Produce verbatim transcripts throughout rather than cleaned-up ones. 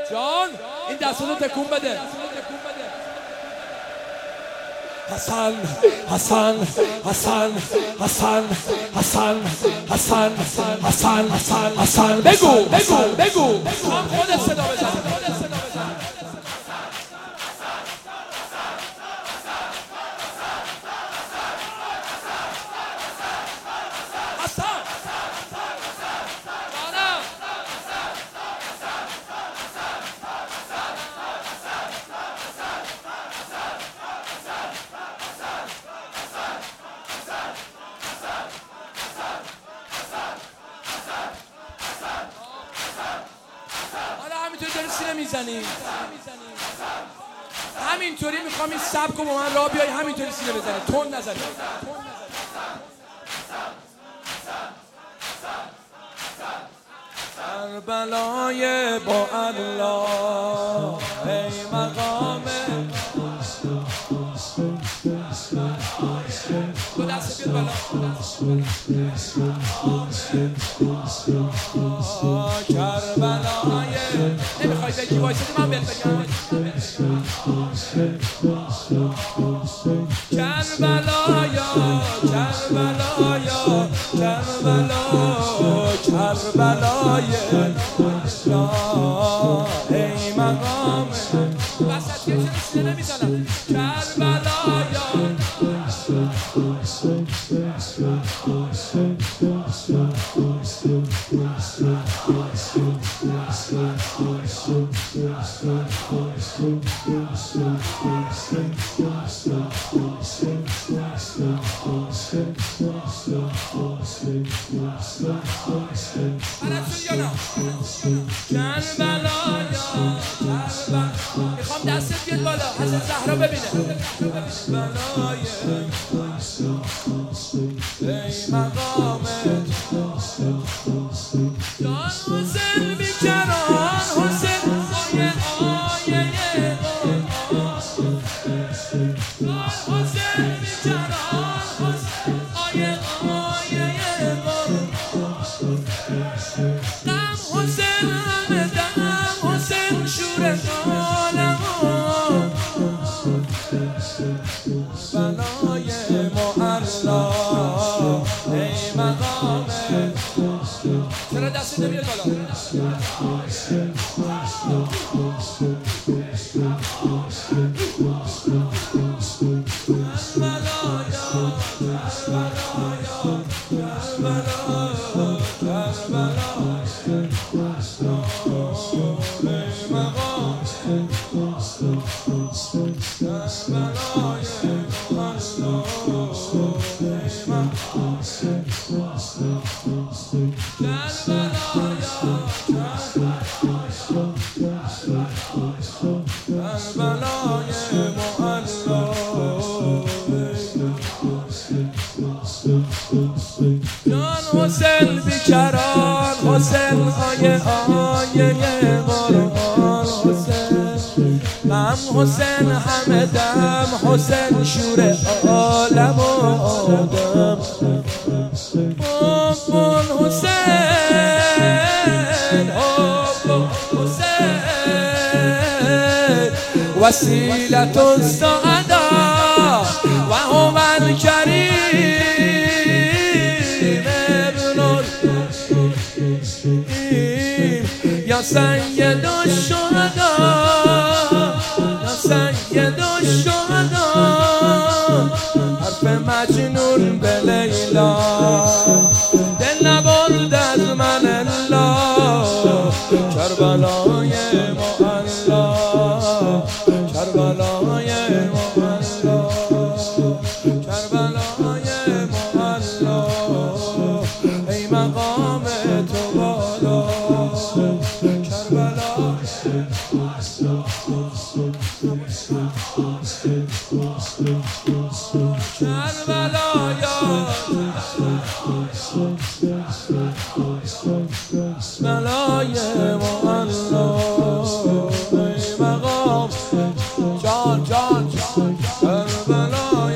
جان این دستاتو تکون بده. حسن حسن حسن حسن حسن حسن حسن حسن حسن بگو بگو بگو هم خودت صدا بزن. همینطوری داری سینه میزنی، همینطوری میخوام این سبک رو با من راه بیای، همینطوری سینه بزنی، تون نزنی. کربلای با الله ای مقام دو دست بیاد بالا. کربلای نمیخوای بگی وایسادی من بهت بگم. کربلایا کربلایا کربلا کربلای ای مقام وسط که چرا سینه نمیزنم. کربلایا میخوام دستت بیاد بالا، حضرت زهرا ببینه. کربلای ای مقامت جان حسین بیکران حسین آیه آیه جان حسین بیکران حسین آیه آیه غم حسین همه دم حسین شور عالم بلای معلا ای مقامت چرا دست نمیاد بالا. جان حسین بیکران حسین آیه آیه قرآن حسین غم حسین همه دم حسین شور عالم و آدم حب حسین حب حسین وسیلة السعداء و هو الکریم یا سید الشهداء یا سید الشهداء حرف مجنون به لیلا دل نبرد از من الله کربلای معلا کربلای معلا کربلای معلا ای مقام تو بالا کربلا کربلایا بلای معلا ای مقام جان جان کربلای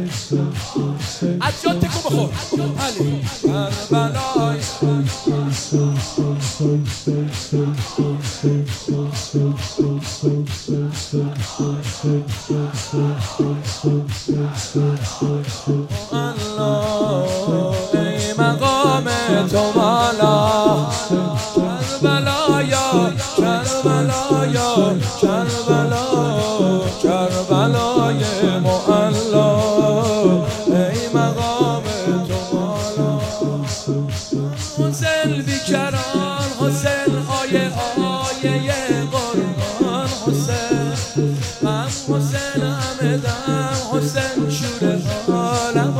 از جان تکو بخور. کربلای ای مقام تو بالا کربلایا کربلایا کربلا کربلای معلا ای مقام تو بالا حسین بیکران حسین آیه آیه قرآن حسین من حسین حمدم حسین شور عالم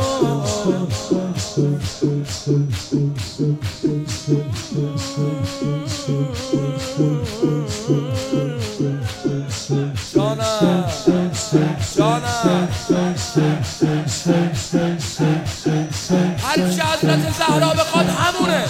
جانم جانم هر چی حضرت زهرا بخواد همونه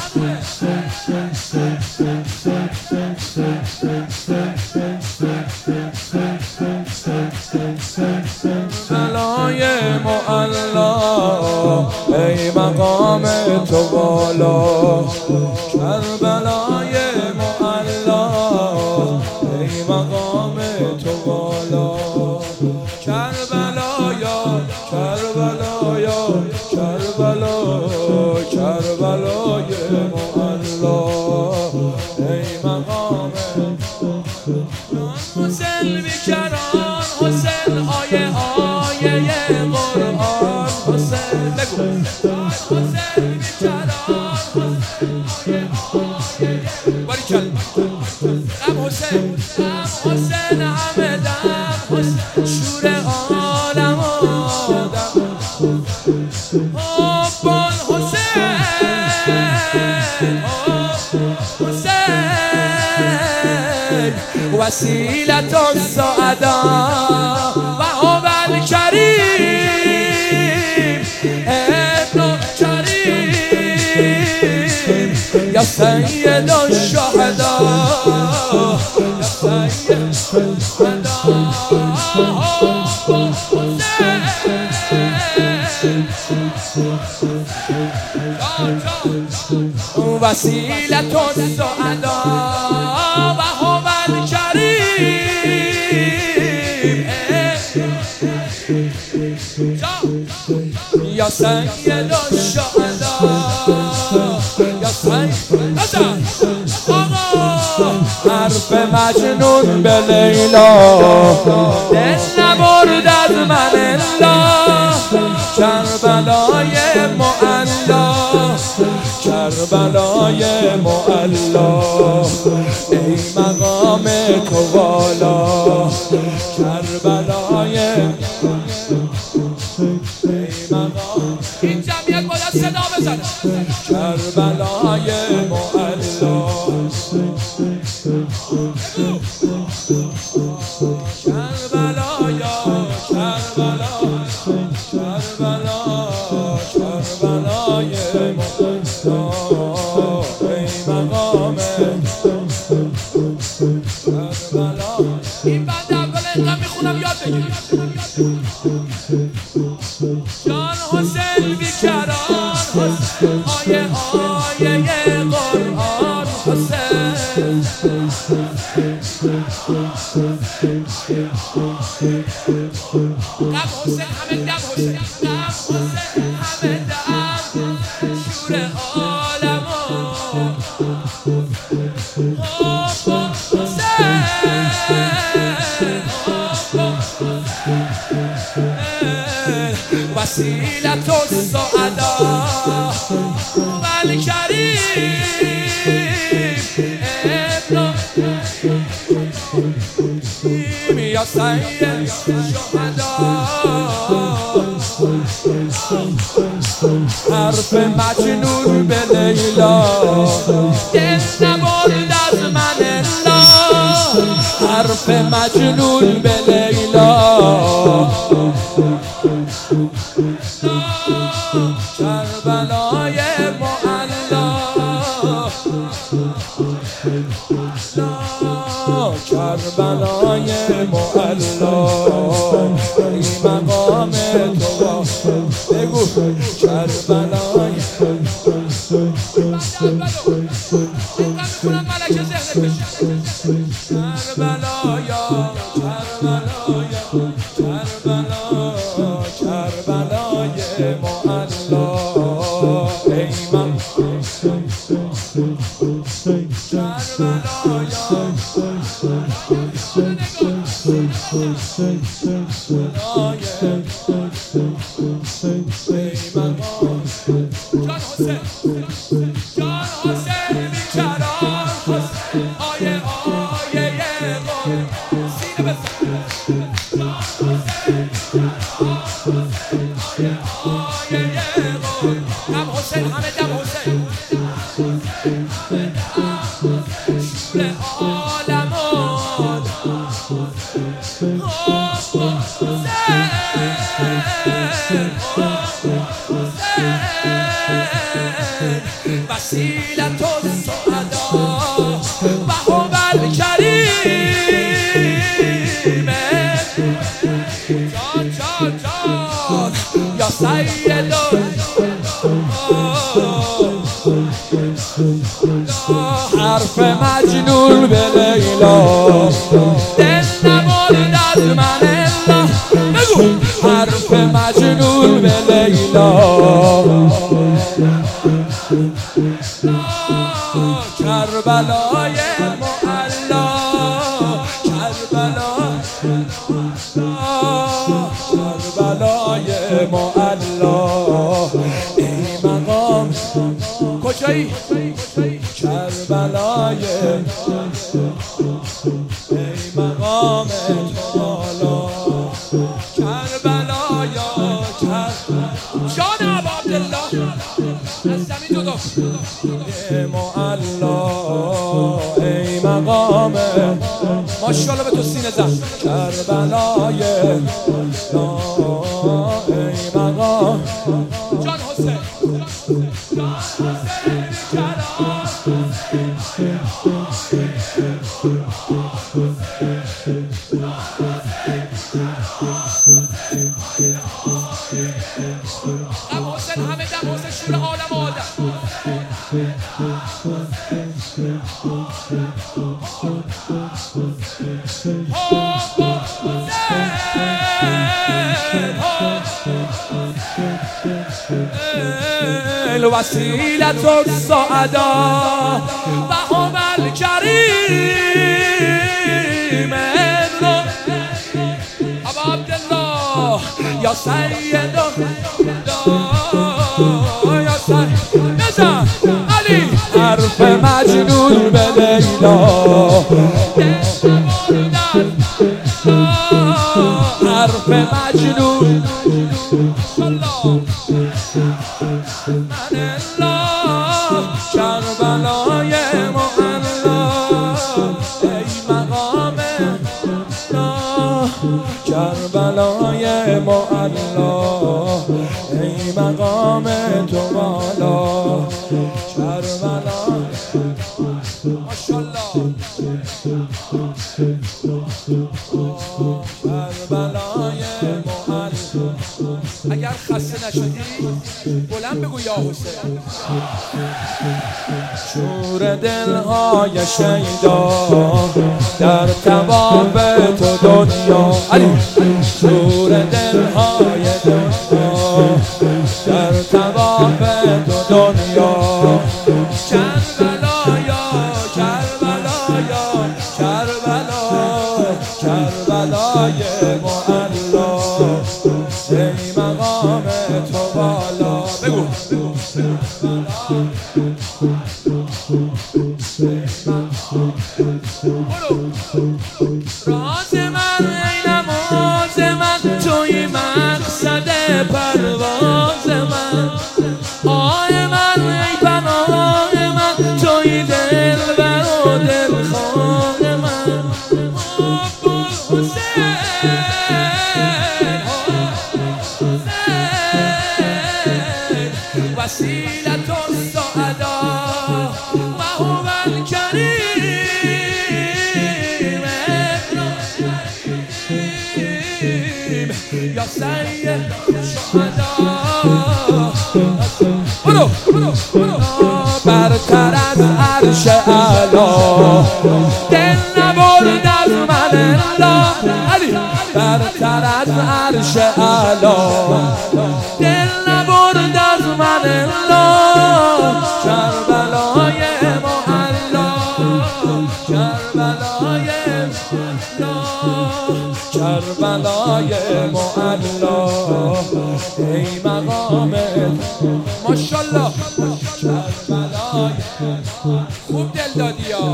بلای معلا ای مقام تو بالا کربلای معلا ای مقام تو بالا کربلایا کربلایا کربلا کربلای معلا ای مقام حسین بیکران حسین آیه آیه قرآن حسین بگو حسین بیکران حسین آیه آیه باریکلا ام حسین ام حسین حمدم حسین شور عالم آدم حبان حسین حسین وسیلت السعداء و هو الکریم ابن کریم یا سید الشهداء یا سید الشهداء وسیلت السعداء و هو الکریم یا سید الشهداء یا سید حرف مجنون به لیلا دل نبرد از من الا کربلای معلا کربلای معلا ای مقام تو بالا کربلای ای مقام این جمعیت باید صدا بزنه کربلای معلا کربلایا کربلا کربلا کربلای معلا ای مقام کربلا این بنده اول اینقدر میخونم یاد بگیرید جان حسین بیکران حسین آیه آیه قرآن حسین قم حسین همه دم حسین قم حسین همه دم شور عالم حسین وسیلت السعداء و الکریم ابن یا سید الشهداء حرف مجنون به لیلا دل نبرد از من الا حرف مجنون به لیلا کربلای معلا کربلای معلا ای مقام تو بگو کربلای میکنم ملکه ذهنت بشه کربلایا کربلایا کربلا کربلای معلا ایمان کربلایا جان حسین جان حسین بیچاران حسین آیه آیه قول سینه بزن جان حسین آیه آیه قول دم حسین همه دم حسین شور عالمان وسیلة السعداء وهو الكريم جان جان جان یا سید حرف مجنون به لیلا دل نمرد از من الا بگو حرف مجنون به لیلا کربلای معلا کربلا کربلای معلا ای مقام کجایی کربلای ای مقام بالا کربلایا جان ابا عبدالله از زمین جدا معلا ای مقام ماشاءالله به تو سینه زن کربلای ای مقام جان حسین جان حسین دم حسین همه دم حسین شور عالم آدم الوسیلة السعداء وهم الكريم ابا عبدالله یا سید یا سید بزن علی حرف مجنون به لیلا حرف مجنون من الله کربلای معلا ای مقام کربلای معلا ای مقام تو بالا کربلا ماشاءالله کربلای معلا اگر خسته نشدی بلند بگو یا حسین شور دلهای شیدا در تباب تو دنیا علی شور دلهای دنیا در تباب تو دنیا کربلایا کربلایا کربلا کربلای معلا ای مقام تو بالا بگو راز من ای نماز من توی مقصد پرواز من آه من ای پناه من توی دلبر و دلخواه من وسیلة السعداء وهو الكريم یا سید شهدا برو برتر از عرش اعلا دل نبرد از من الا علی برتر از عرش اعلا دل نبرد از من الا کربلای معلا کربلای کربلای معلا ای مقام ماشالله کربلای خوب دل دادی ها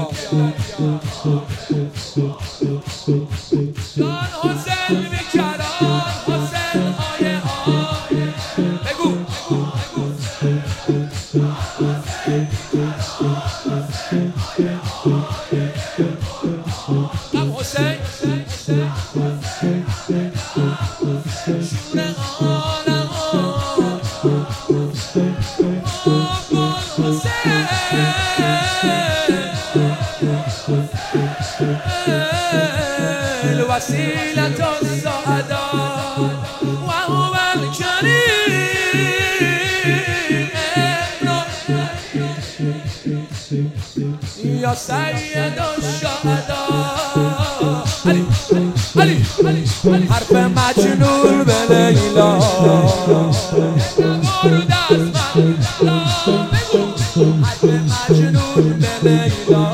جان حسین بیکران حسین آیه آیه بگو ام حسین شور عالم الوسيلة السعداء وهو الكريم يا سيد الشهداء علي علي علي حرف مجنون بليلى حرف مجنون بليلى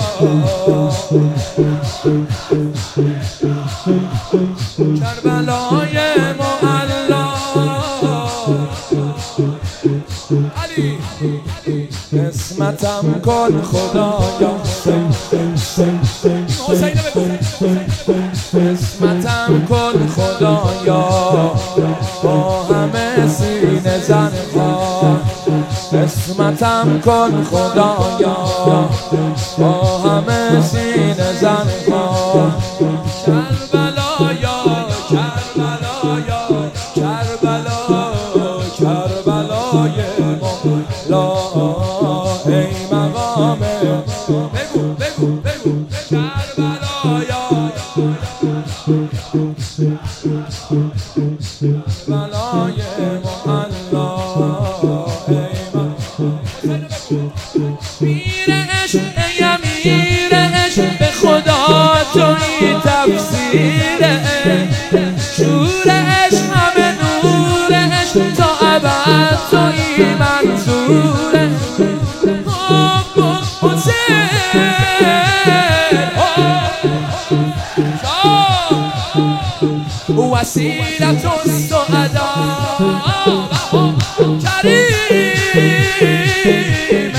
کربلای معلا علی قسمتم کن خدایا قسمتم کن خدایا با همه سینه زن خواهد قسمتم کن خدایا با همه سینه زن خواهد کربلایا کربلایا کربلا کربلای مولا ای مقام بگو بگو بگو کربلایا کربلای مولا ای مقام میر عشق ای امیر عشق به خدا تویی تفسیر شور عشق همه نور عشق تا ابد تویی منظور حب حسین وسیلة السعداء کریم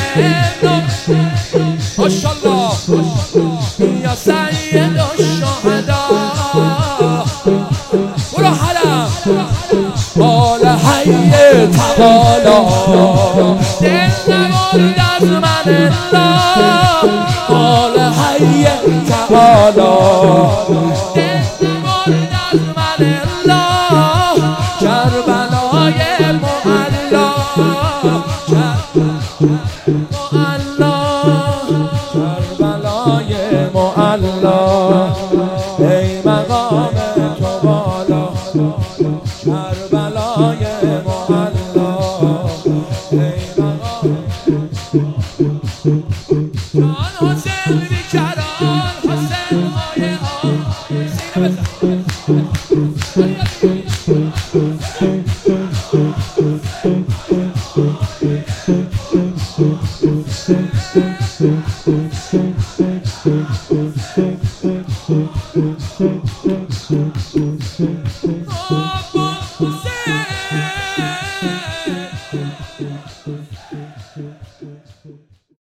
ماشالله یا سید الشهداء برو حرم حال حی تعالی دل نبرد از من الا حال حی تعالی دل نبرد از من الا کربلای معلا معلا کربلای معلا ای مقام تو بالا کربلای معلا ای مقام جان حسین بیکران حسین آیه آیه سینه بزن